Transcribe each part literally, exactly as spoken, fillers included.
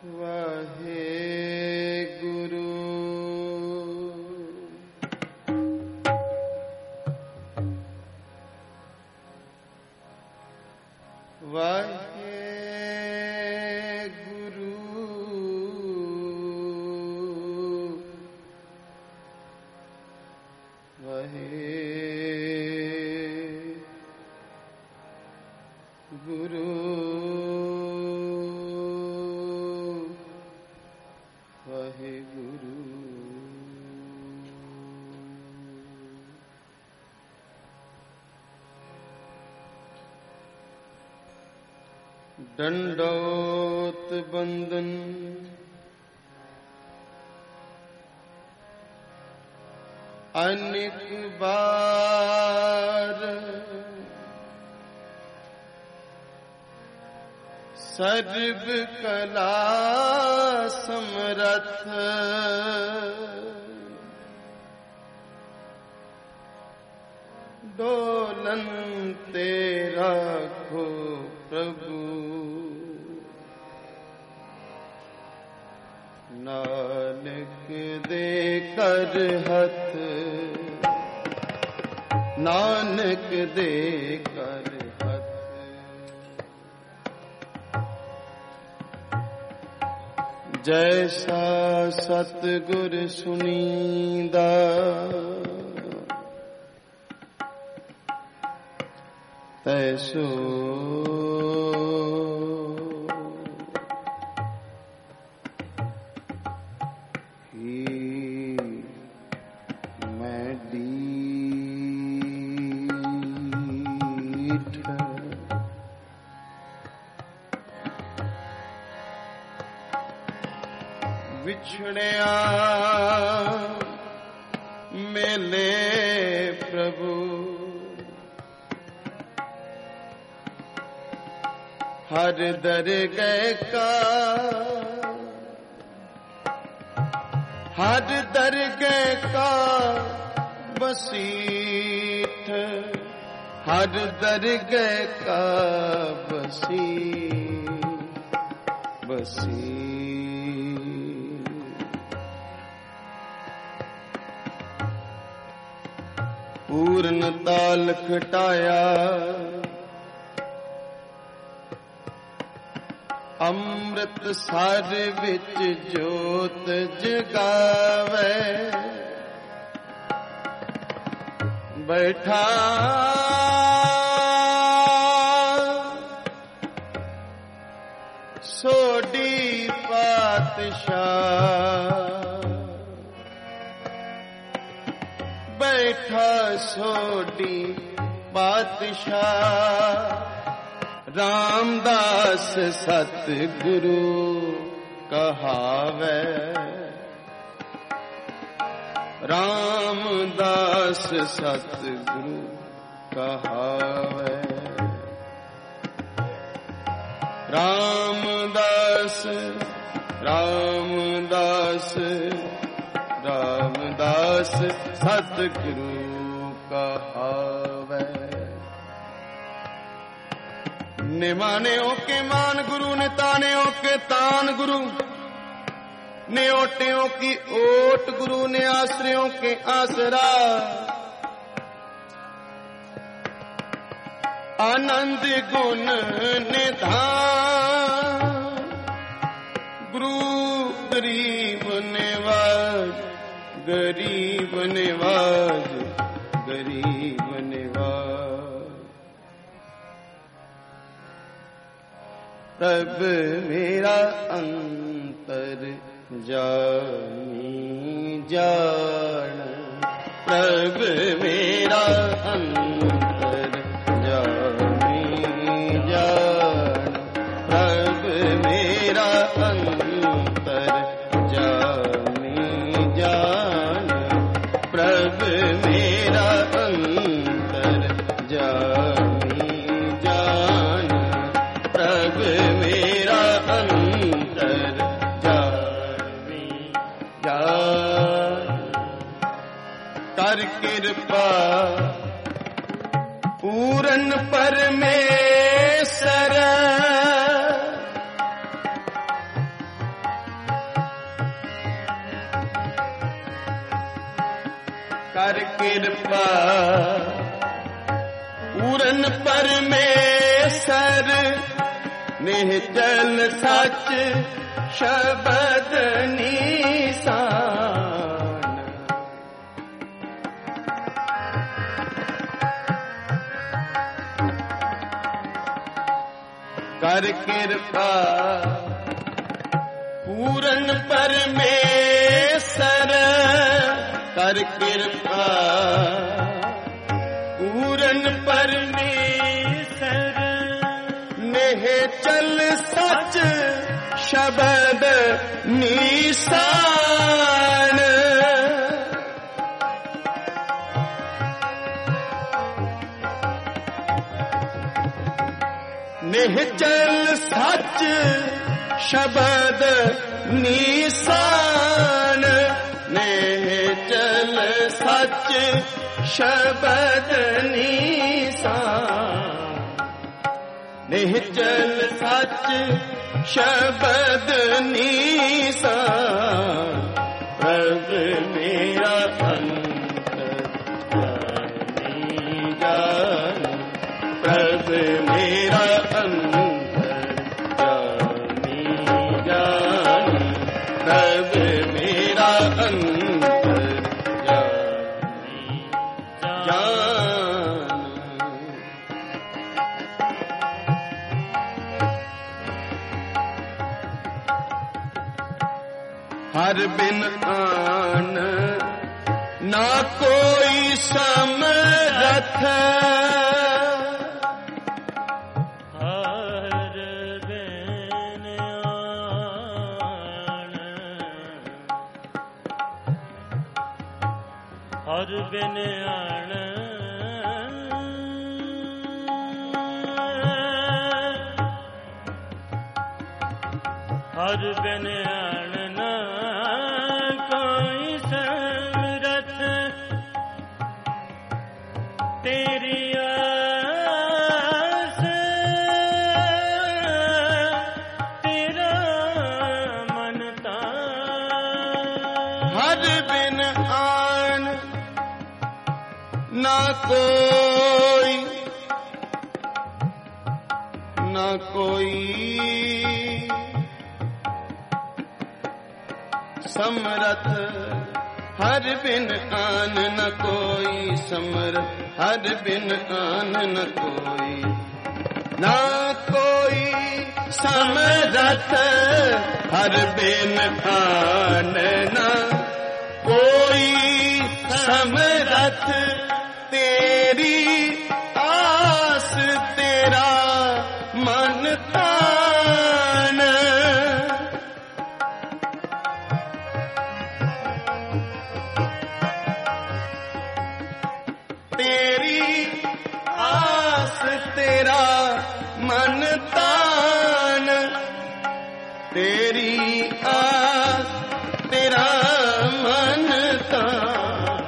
दंडोत बंदन अनेक बार सर्व कला समरथ डोलन तेरा खो प्रभु नानक दे कर हथ नानक दे कर हथ जैसा सतगुर सुनींदा तैसो बिछड़िया मेले प्रभु हर दरगह का हर दरगह का बसीठ हर दरगह का बसी बसी पूर्ण ताल खटाया अमृत सार विच जोत जगावे बैठा सोडी पातशाह बैठा सोडी पातशाह रामदास सतगुरु कहावे रामदास सतगुरु कहावे रामदास रामदास रामदास सतगुरु कहावे निमाने के मान गुरु ने ताने के तान गुरु ने ओटियों की ओट गुरु ने आश्रयों के आसरा आनंद गुण निधान गुरु गरीब निवाज गरीब निवाज गरीब निवाज तब मेरा अंतर जानी जान तब मेरा अंतर जानी जान तब मेरा अंतर जानी जान प्रभ मेरा अंतर जानी जान प्रभ मेरा अंतर जानी जान कर कृपा पूरन परमेश्वर कर कृपा पूरन परमेसर निश्चल सच शब्द निशान। कर कृपा पूरन परमेसर कर कृपा पूरन परमेसर निश्चल सच शब्द निशान। निश्चल सच शब्द निशान। निश्चल सच शब्द निशान। निश्चल सच शब्द निशान। प्रभु मेरा अंतर्यामी जान। प्रभु मेरा अंतर्यामी जान। प्रभु मेरा अंतर्यामी जान। हर बिन आन ना कोई समरथ। हर बिन आन हर बिन आन हर बिन आन ना कोई समरथ। तेरी आस तेरा मन तान। हर बिन आन ना कोई ना कोई समरथ। हर बिन आन न कोई समरथ। हर बिन आन न कोई ना कोई समरथ। हर बिन आन न कोई समरथ। तेरी आस तेरा मन तान। तेरी आस तेरा मन तान। तेरी आस तेरा मन तान।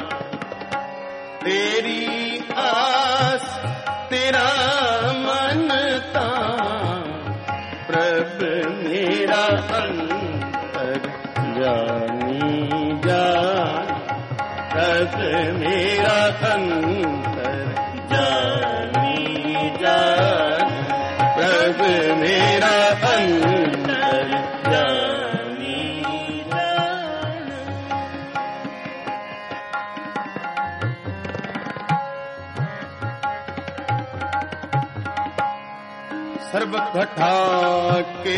तेरी आस तेरा मन तान। प्रभु मेरा अंतर्यामी जान। प्रभु मेरा अंतर्यामी जान। प्रभु मेरा अंतर्यामी जान। सर्व घटा के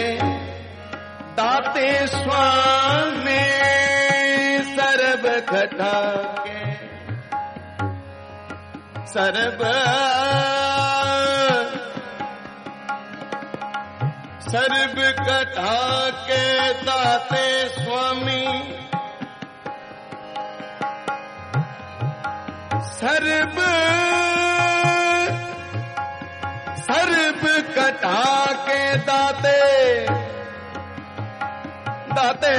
दाते स्वामी। सर्व घटा के सर्व सर्व घटा के दाते स्वामी। सर्व सर्व घटा के दाते दाते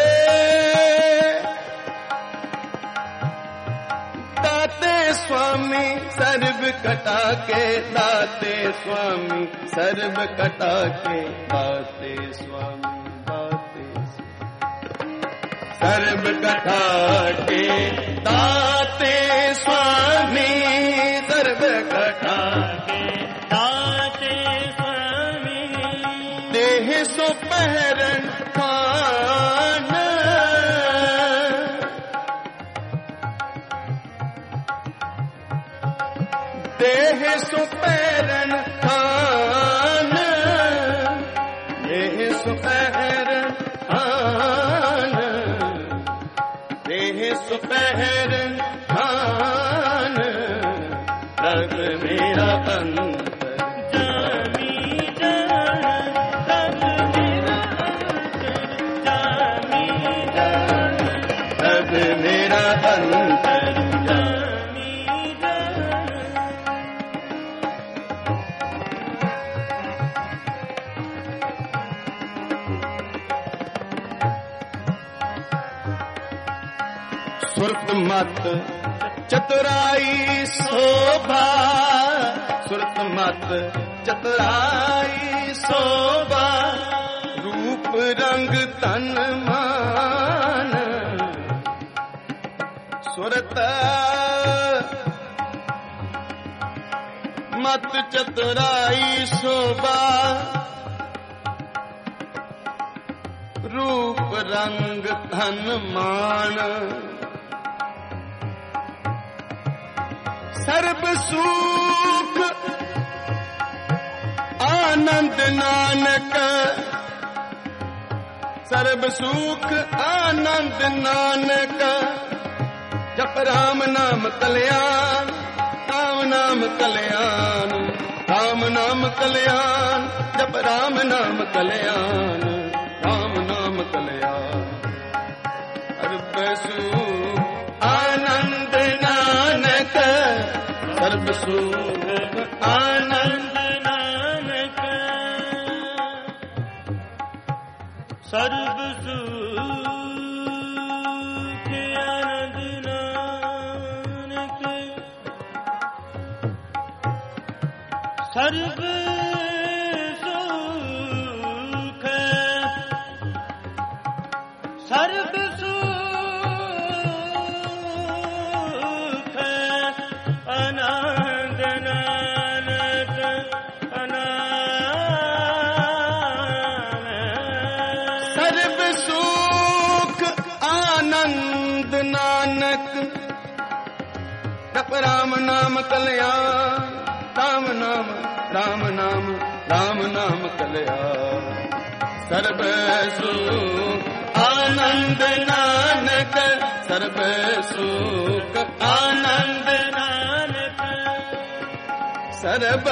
दाते स्वामी। सर्व घटा के दाते स्वामी। सर्व घटा के दाते स्वामी। दाते सर्व घटा के दाते ਪਹਿਰਨ ਖਾਨ ਦੇਹ ਸੋ ਪਹਿਰਨ ਖਾਨ ਦੇਹ ਸੋ ਪਹਿਰਨ ਖਾਨ ਦੇਹ ਸੋ ਪਹਿਰਨ ਖਾਨ ਰਬ ਮੇਰਾ ਅੰਤਰ ਜਾਮੀ ਜਾਨ ਰਬ ਮੇਰਾ ਅੰਤਰ ਜਾਮੀ ਜਾਨ ਰਬ ਮੇਰਾ ਅੰਤਰ ਜਾਮੀ ਜਾਨ ਸੁਰਤ ਮਤ ਚਤੁਰਾਈ ਸੋਭਾ ਸੁਰਤ ਮਤ ਚਤੁਰਾਈ ਸੋਭਾ ਰੂਪ ਰੰਗ ਤਨ ਮਾਨ ਸੁਰਤ ਮਤ ਚਤੁਰਾਈ ਸੋਭਾ ਰੂਪ ਰੰਗ ਧਨ ਮਾਨ ਸਰਬ ਸੁਖ ਆਨੰਦ ਨਾਨਕ ਸਰਬ ਸੁਖ ਆਨੰਦ ਨਾਨਕ ਜਪ ਰਾਮ ਨਾਮ ਕਲਿਆਣ ਰਾਮ ਨਾਮ ਕਲਿਆਣ ਰਾਮ ਨਾਮ ਕਲਿਆਣ ਜਪ ਰਾਮ ਨਾਮ ਕਲਿਆਣ ਰਾਮ ਨਾਮ ਕਲਿਆਣ ਸਰਬ ਸੁਖ ਆਨੰਦ ਨਾਨਕ ਸਰਬ ਸੁਖ ਆਨੰਦ ਨਾਨਕ ਸਰਬ ਸੁਖ ਆਨੰਦ ਨਾਨਕ ਸਰਬ ਸੁਖ ਸਰਬ ਆਨੰਦ ਨਾਨਕ ਸਰਬ ਸੁਖ ਆਨੰਦ ਨਾਨਕ ਜਪ ਰਾਮ ਨਾਮ ਕਲਿਆਣ ਰਾਮ ਨਾਮ ਰਾਮ ਨਾਮ ਰਾਮ ਨਾਮ ਕਲਿਆਣ ਸਰਬ ਸੁਖ ਆਨੰਦ ਨਾਨਕ ਸਰਬ ਸੁਖ ਆਨੰਦ ਨਾਨਕ ਸਰਬ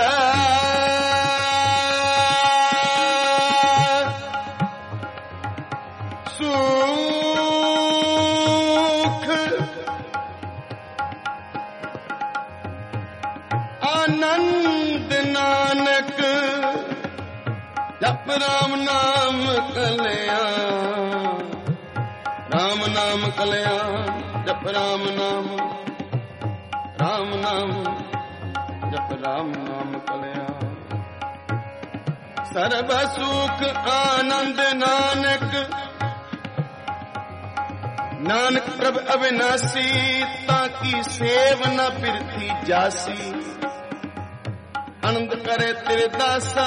ਸੁਖ ਆਨੰਦ ਨਾਨਕ ਜਪ ਰਾਮ ਨਾਮ ਕਲਿਆਣ ਰਾਮ ਨਾਮ ਕਲਿਆਣ ਜਪ ਰਾਮ ਨਾਮ ਰਾਮ ਨਾਮ ਜਪ ਰਾਮ ਨਾਮ ਕਲਿਆਣ ਸਰਬ ਸੁਖ ਆਨੰਦ ਨਾਨਕ ਨਾਨਕ ਪ੍ਰਭ ਅਵਿਨਾਸੀ ਤਾਂ ਕੀ ਸੇਵ ਨ ਪਿਰਥੀ ਜਾਸੀ ਆਨੰਦ ਕਰੇ ਤੇਰੇ ਦਾਸਾ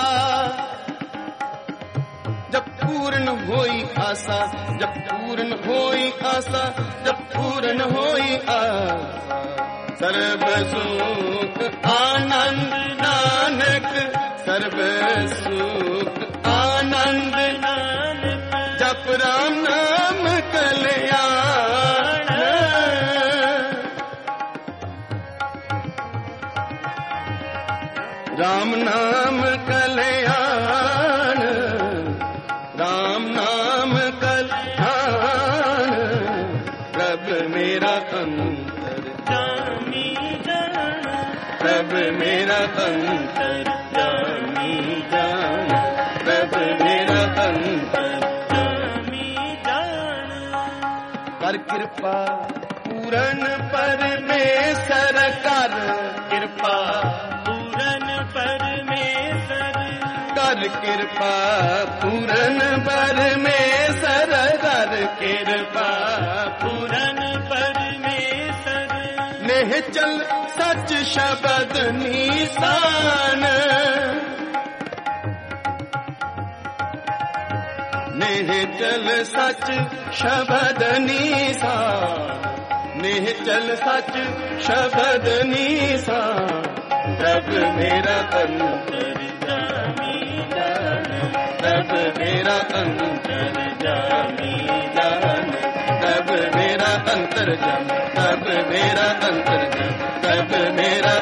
जब पूर्ण होई आशा जब पूर्ण होई आशा जब पूर्ण होई आशा सर्व सुख आनंद नानक सर्व सुख आनंद नानक जप राम नाम कल्याण राम नाम कल्याण राम नाम कल्याण प्रभ मेरा अंतर जामी जान प्रभ मेरा अंतर जामी जान प्रभ मेरा अंतर जामी जान कर कृपा पूरन परमेश्वर कर कृपा पूरन परमेश्वर कर कृपा पूरन परमेश्वर कर कृपा पूरन परमेश्वर निश्चल सच शब्द निशान निश्चल सच शब्द नीसा, निश्चल सच शब्द नीसा, तब मेरा अंतर्यामी जान, तब मेरा अंतर्यामी जान, तब मेरा अंतर्यामी, तब मेरा अंतर्यामी, तब मेरा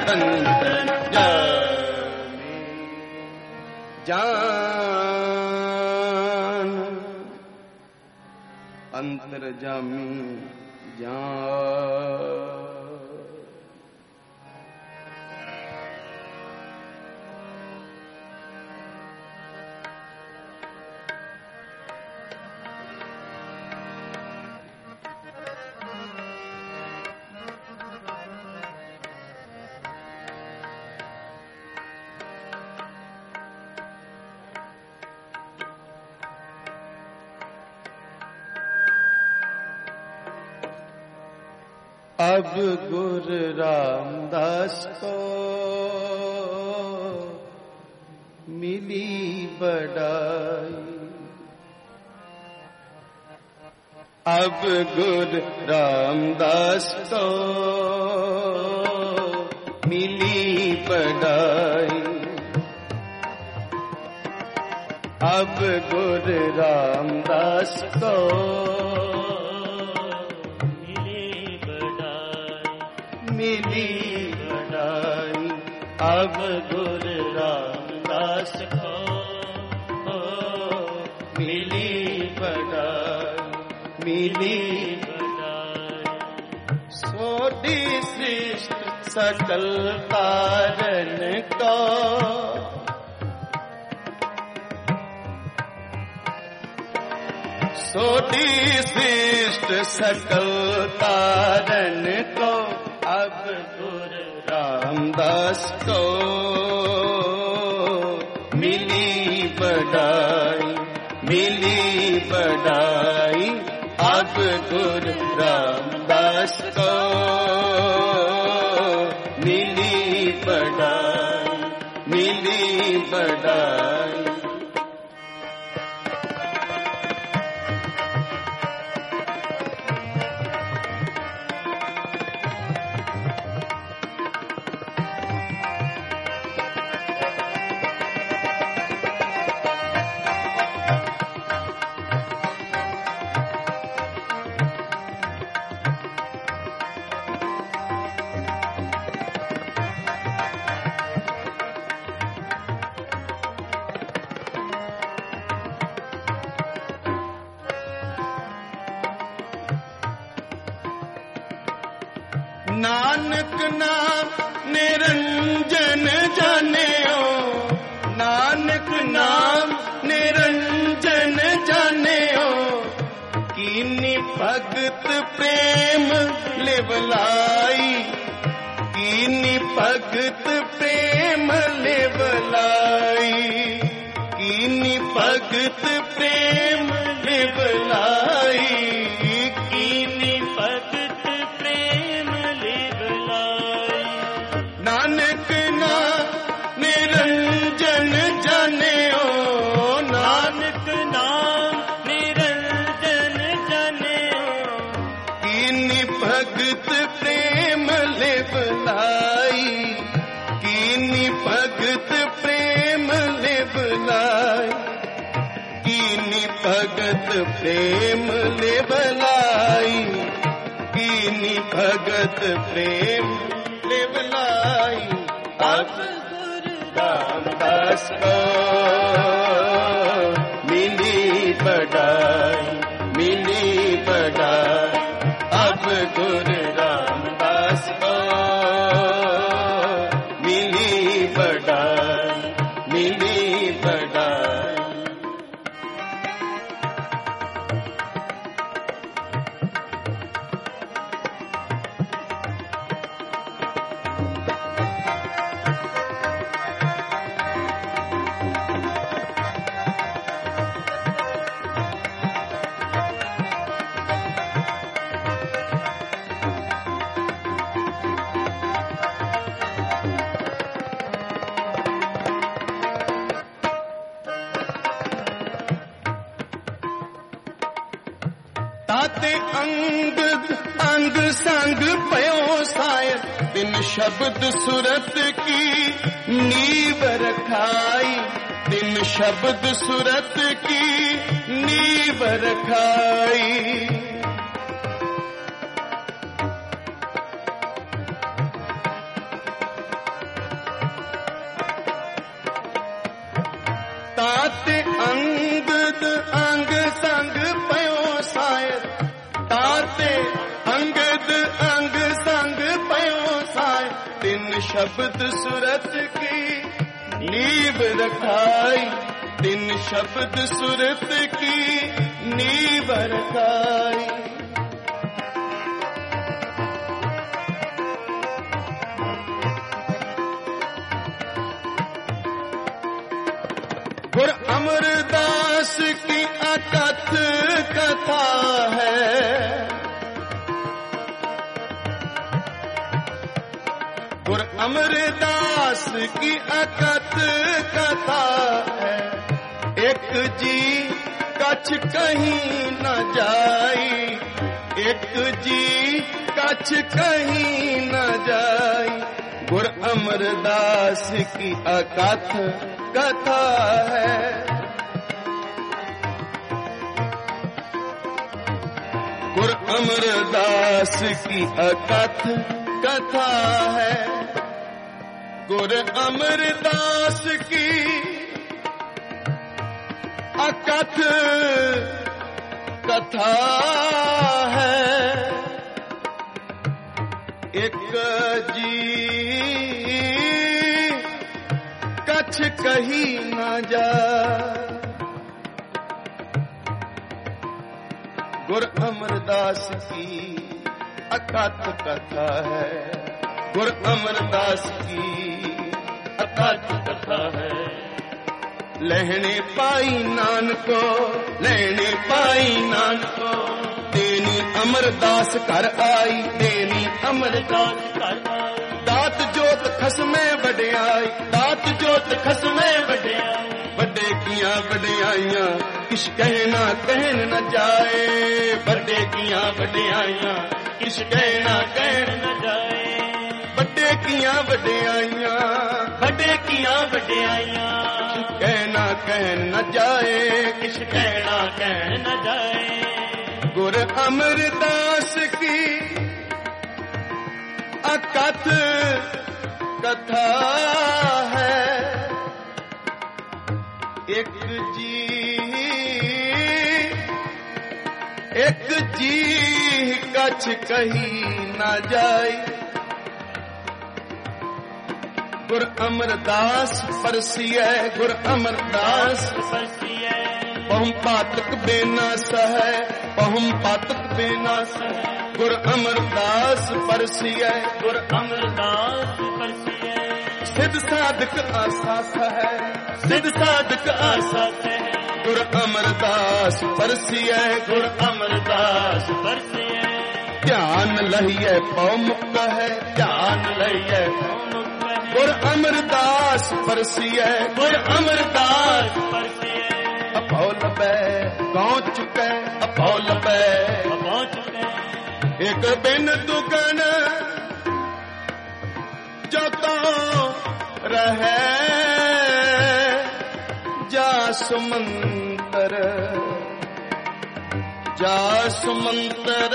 अंतर्यामी जान, अंतर्यामी जान। अब गुरु रामदास को मिली बड़ाई, अब गुरु रामदास को मिली बड़ाई, अब गुरु रामदास को मिली बड़ाई, अब गुरु रामदास को मिली बड़ाई, मिली बड़ाई। सोडी सृष्टि सकल कारण को, सोडी सृष्टि सकल कारण को, अब गुरु रामदास को मिली बड़ाई, मिली बड़ाई, अब गुरु रामदास को मिली बड़ाई, मिली बड़ाई। नानक नाम निरंजन जानेओ, नानक नाम निरंजन जानेओ, कीनी भगत प्रेम लेवलाई, कीनी भगत प्रेम लेवलाई, कीनी भगत प्रेम लेवलाई, कीनी भगत नानक नाम निरंजन जानेओ, नानक नाम निरंजन जानेओ, कीनी भगत प्रेम लेवलाई, कीनी भगत प्रेम लेवलाई, कीनी भगत प्रेम लेवलाई, कीनी भगत प्रेम लेवलाई, अब गुरु रामदास को मिली बड़ाई, मिली बड़ाई, अब गुरु रामदास को मिली बड़ाई, मिली बड़ाई। ताते अंग अंग संग पयो सायर, तिन शब्द सुरत की नीव रखाई, तिन शब्द सुरत की नीव रखाई। ताते अंग अंग संग पयो सायर, ताते अंगद अंग संग पयो सायर, तिन शब्द सुरत की नीव रखाई, तिन शब्द सुरत की नीव रखाई। गुर अमरदास की अकथ कथा है, गुर अमरदास की अकथ कथा है। एक जी कछ कहीं न जाई, एक जी कछ कहीं न जाई, गुर अमरदास की अकथ कथा है। गुर अमरदास की अकथ कथा है, गुर अमरदास की अकथ कथा है। एक जी कछ कही न जा, गुर अमरदास की अकथ कथा है, गुर अमरदास की अकथ कथा है। लहने पाई नानको, लहने पाई नानको, देनी अमरदास कर आई, देनी अमरदास कर आई। दात जोत खसमे वड्याई, दात जोत खसमे वड्याई, बड़े किया वड्याइयां किश कहना कहन न जाए, बड़े किया वड्याइयां किश कहना कहन न जाए। बड़े किया वड्याइयां, बड़े किया वड्याइयां कहना कहन न जाए, किश कहना कहन न जाए। गुर अमरदास की अकथ कथा है। एक जी एक जी कछ कही न जाई, गुर अमरदास परसिए, गुर अमरदास परसिए। पहुम पातक बेनास है, पहुम पातक बेनास है, गुर अमरदास परसिए, गुर अमरदास परसिए। सिद्ध साधक आसास है, सिद्ध साधक आसास है, गुर अमरदास परसिए, गुर अमरदास परसिए। ध्यान लहिए पौ मुक्त है, ध्यान लहिए गुर अमरदास परसिए, गुर अमरदास परसिए। अपौल बै गाँव चुके, अपौल बै गाँव चुके। एक बिन दुगन जो तो रहे, जा सुमंतर जा सुमंतर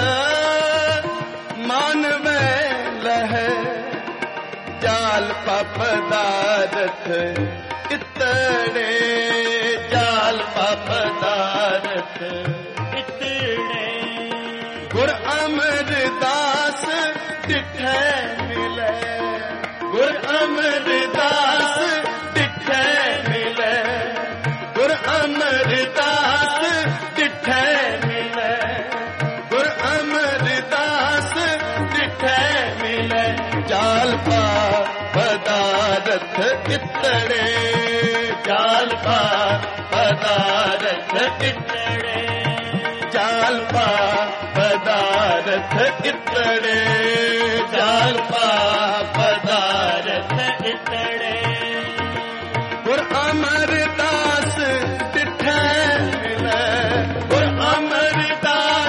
मानवे लहे। जाल पदारथ इतड़े, जाल पदारथ इतड़े। गुर अमरदास दिखे मिले, गुर अमरदास दिखे मिले, गुर अमरदास दिखे मिले, गुर अमरदास दिखे मिले। जाल पदारथ इतड़े, जाल पदारथ इतड़े, जाल पदारथ इतड़े, जाल पदारथ इतड़े। गुर अमरदास दिठे मिले, गुर अमरदास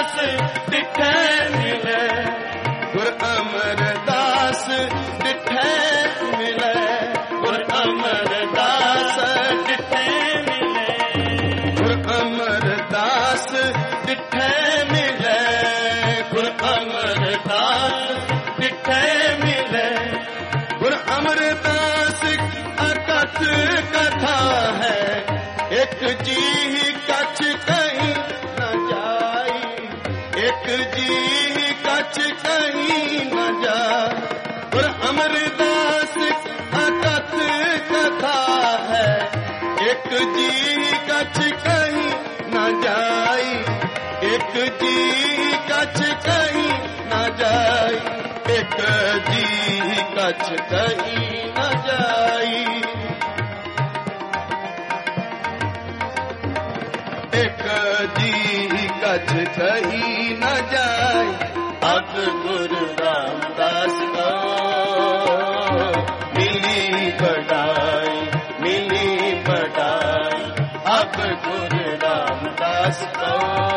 अमरदास डिठे मिले, गुर अमरदास डिठे मिले। गुर अमरदास अकथ कथा है, एक जी ही कछ कहीं न जाई, एक जी ही कछ कहीं न जाई। गुर अमरदास अकथ कथा है, एक जी कछ कहीं न जाई, एक जी कछ कहीं न जाई, एक जी कछ कहीं न जाई, एक जी कछ कहीं न जाई। अब गुरु रामदास को मिली बड़ाई, मिली बड़ाई। अब गुरु रामदास को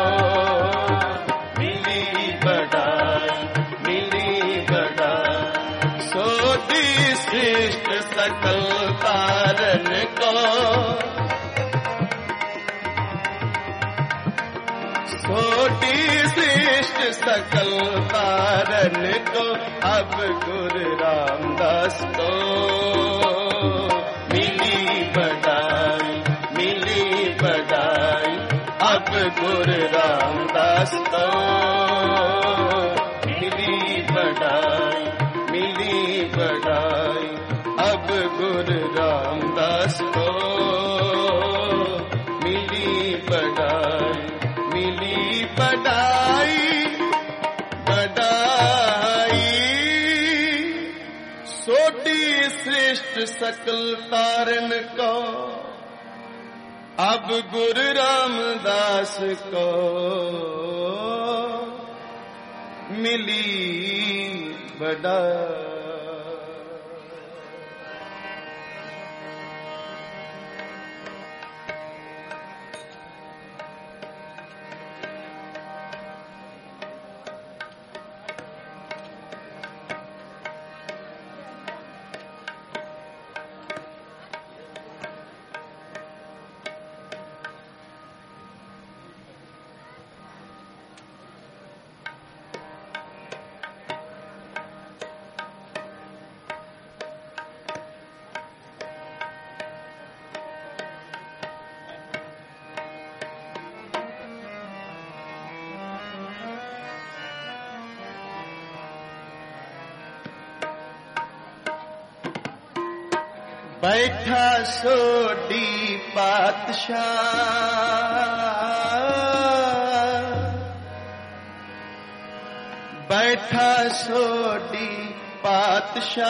मिली बड़ाई, मिली बड़ाई। सोधी श्रेष्ठ सकल तारन को, सोधी श्रेष्ठ सकल तारन को, अब गुरु रामदास को मिली बड़ाई, मिली बड़ाई। अब गुरु रामदास को मिली बड़ाई, मिली बड़ाई। अब गुरु रामदास को मिली बड़ाई, मिली बड़ाई, बड़ाई। सोटी श्रेष्ठ सकल तारन को, अब गुरु रामदास को मिली बड़ाई। बैठा सोडी पातशाह, बैठा सोडी पातशाह।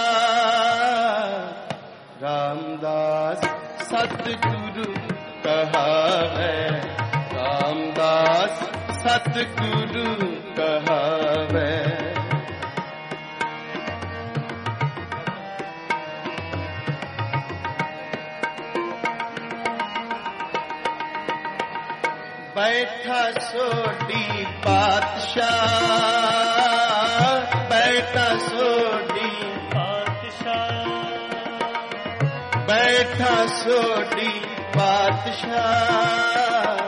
रामदास सतगुरु कहा है, रामदास सतगुरु कहा है। बैठा सोडी पातशाह, बैठा सोडी पातशाह, बैठा सोडी पातशाह।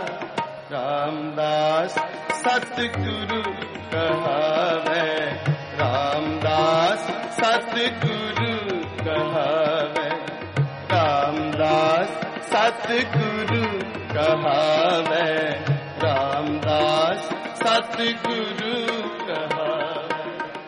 रामदास सतगुरु कहावे, रामदास सतगुरु कहावे, रामदास सतगुरु कहावे, रामदास सतगुरु कहावे।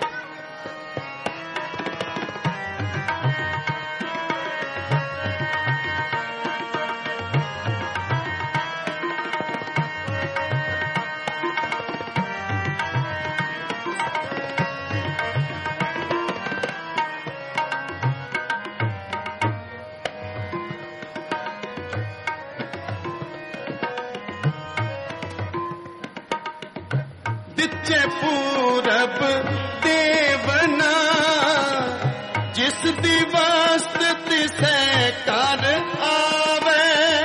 दिचे पूरब देवना, जिस दिवस तिसे कर आवे।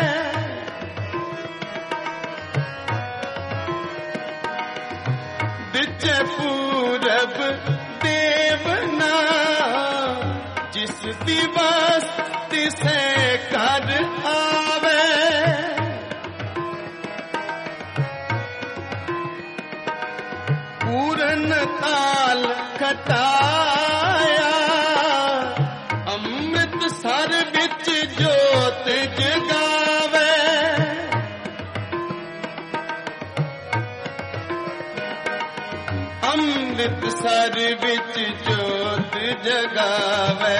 दिचे पूरब देवना, जिस दिवस तिसे कर आवे। पूरन काल खटाया अमृत सर विच जोत जगावे अमृत सर विच जोत जगावे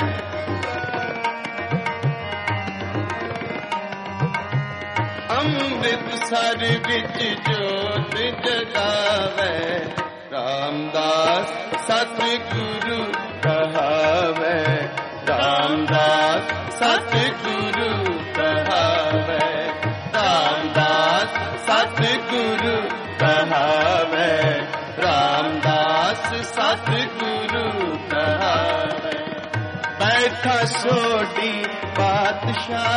अमृत सर विच जोत जगावे रामदास सतगुरु कहावे रामदास सतगुरु कहावे रामदास सतगुरु कहावे रामदास सतगुरु कहावे बैठा सोडी पातशाह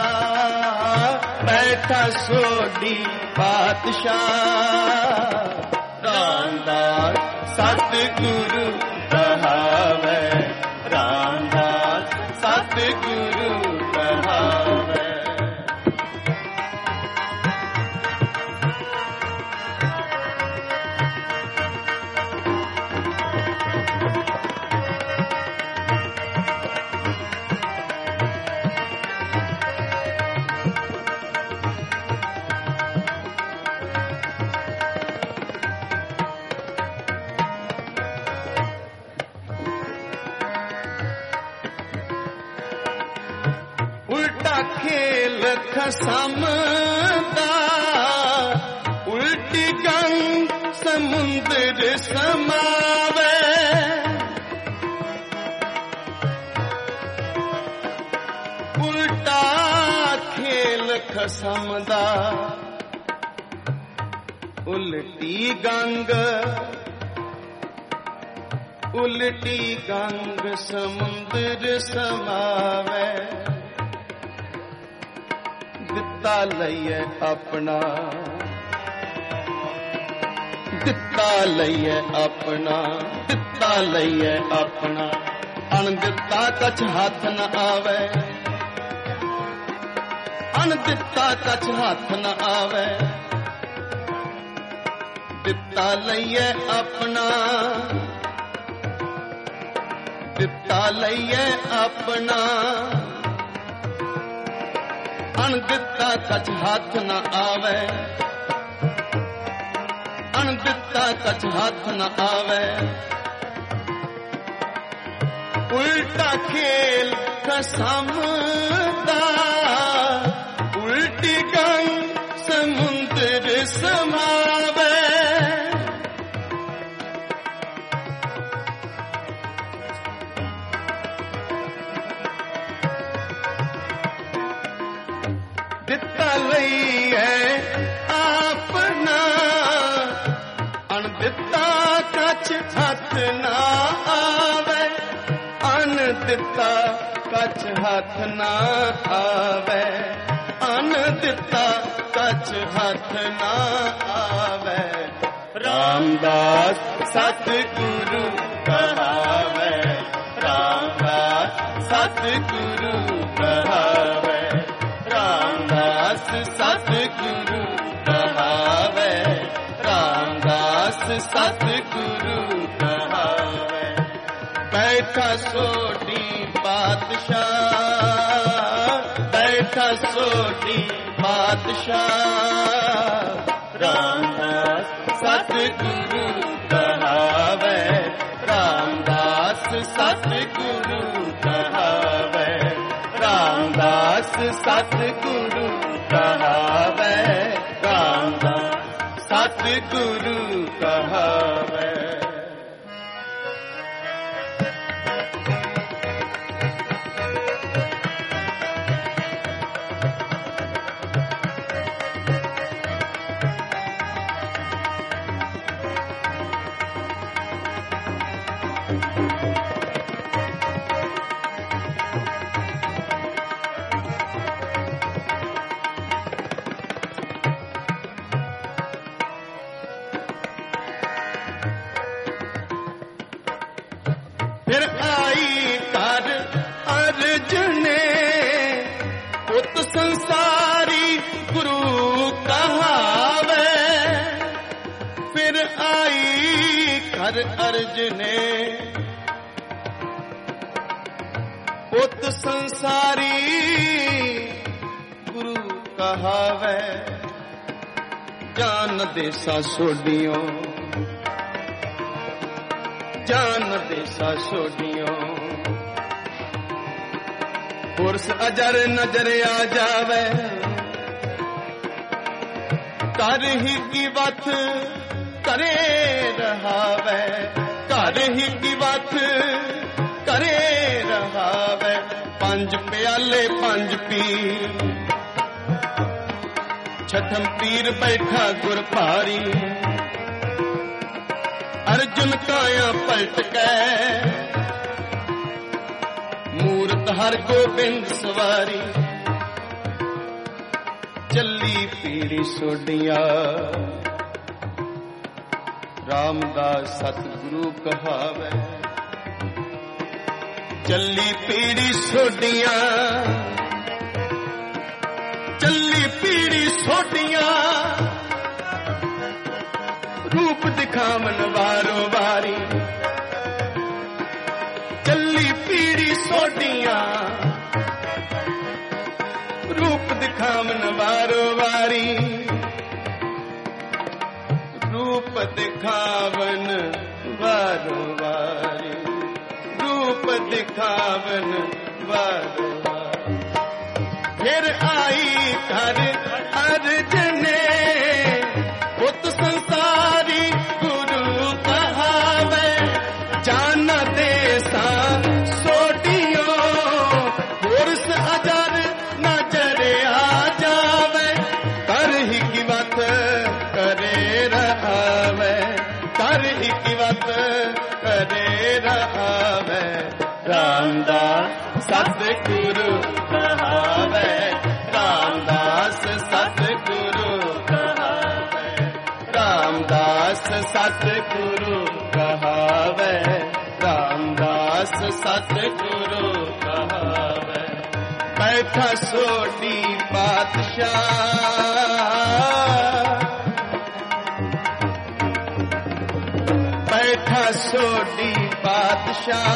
बैठा सोडी पातशाह रामदास सतगुरु कहावे रामदास सतगुरु कहावे खेल खसमदा उल्टी गंग समुंदर समावे उल्टा खेल खसमदा उल्टी गंग उल्टी गंग समुंदर समावे दिता लइए अपना दिता लइए अपना दिता लइए अपना अन दिता कछ हाथ न आवे अन दिता कछ हाथ न आवे दिता लइए अपना दिता लइए अपना अन दिता कछ हाथ न आवे अन दिता कछ हाथ न आवे उल्टा खेल खसमदा उल्टी गंग समुंदर समावे दिता लइए अपना अन दिता कछ हाथ ना आवे अन दिता कछ हाथ ना आवे अन दिता कछ हाथ ना आवे रामदास सतगुरु कहावे रामदास सतगुरु कहावे रामदास सतगुरु कहावे रामदास सतगुरु कहावे बैठा सोडी पातशाह बैठा सोडी पातशाह रामदास सतगुरु कहावे रामदास सतगुरु कहावे रामदास सतगुरु कहावे रामदास सतगुरु कहावे फिर आई कर अर्जुने पुत संसारी गुरु कहावे फिर आई हर अर्ज ने पुत संसारी गुरु कहावे जान देसा सोडियों जान देसा सोडियों पुरस अजर नजर आ जावे कर ही की बात करे रहावे कर ही की बात करे रहावे पंज प्याले पंज पीर छठम पीर बैठा गुर भारी अर्जुन काया पलट के मूरत हर गोबिंद सवारी चली पीड़ी सोडिया रामदास सतगुरु कहावे चली पीड़ी सोडिया चली पीड़ी सोडिया रूप दिखावन वारो वारी चली पीड़ी सोडिया रूप दिखावन वारो वारी रूप दिखावन वारो वारी रूप दिखावन वारो वारी फिर आई घर अर्ज ने पुत संसारी गुरु कहावे जान देसा सोडियो पुरस अजर नजर आ जावे कर ही की बात करे रहावे कर ही की बात करे रहावे रामदास सतगुरु कहावे रामदास सतगुरु कहावे रामदास सतगुरु कहावे रामदास सतगुरु कहावे बैठा सोडी पातशाह बैठा सोडी पातशाह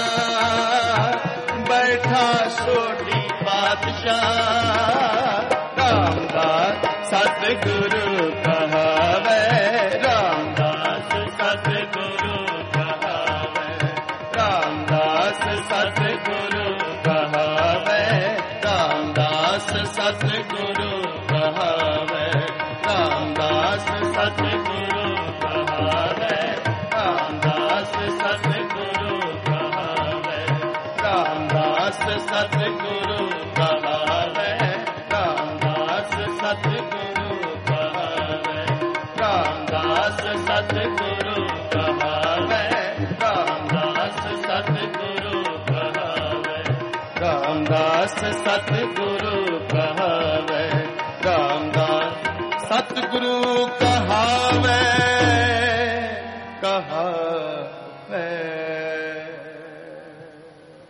बैठा सोडी पातशाह रामदास सतगुरु कहावे रामदास सतगुरु कहावे रामदास सतगुरु कहावे रामदास सतगुरु कहावे रामदास सतगुरु कहावे रामदास सतगुरु कहावे रामदास सतगुरु कहावे रामदास सतगुरु कहावे रामदास सतगुरु कहावे रामदास सतगुरु कहावे रामदास सतगुरु कहावे रामदास सतगुरु कहावे कहावे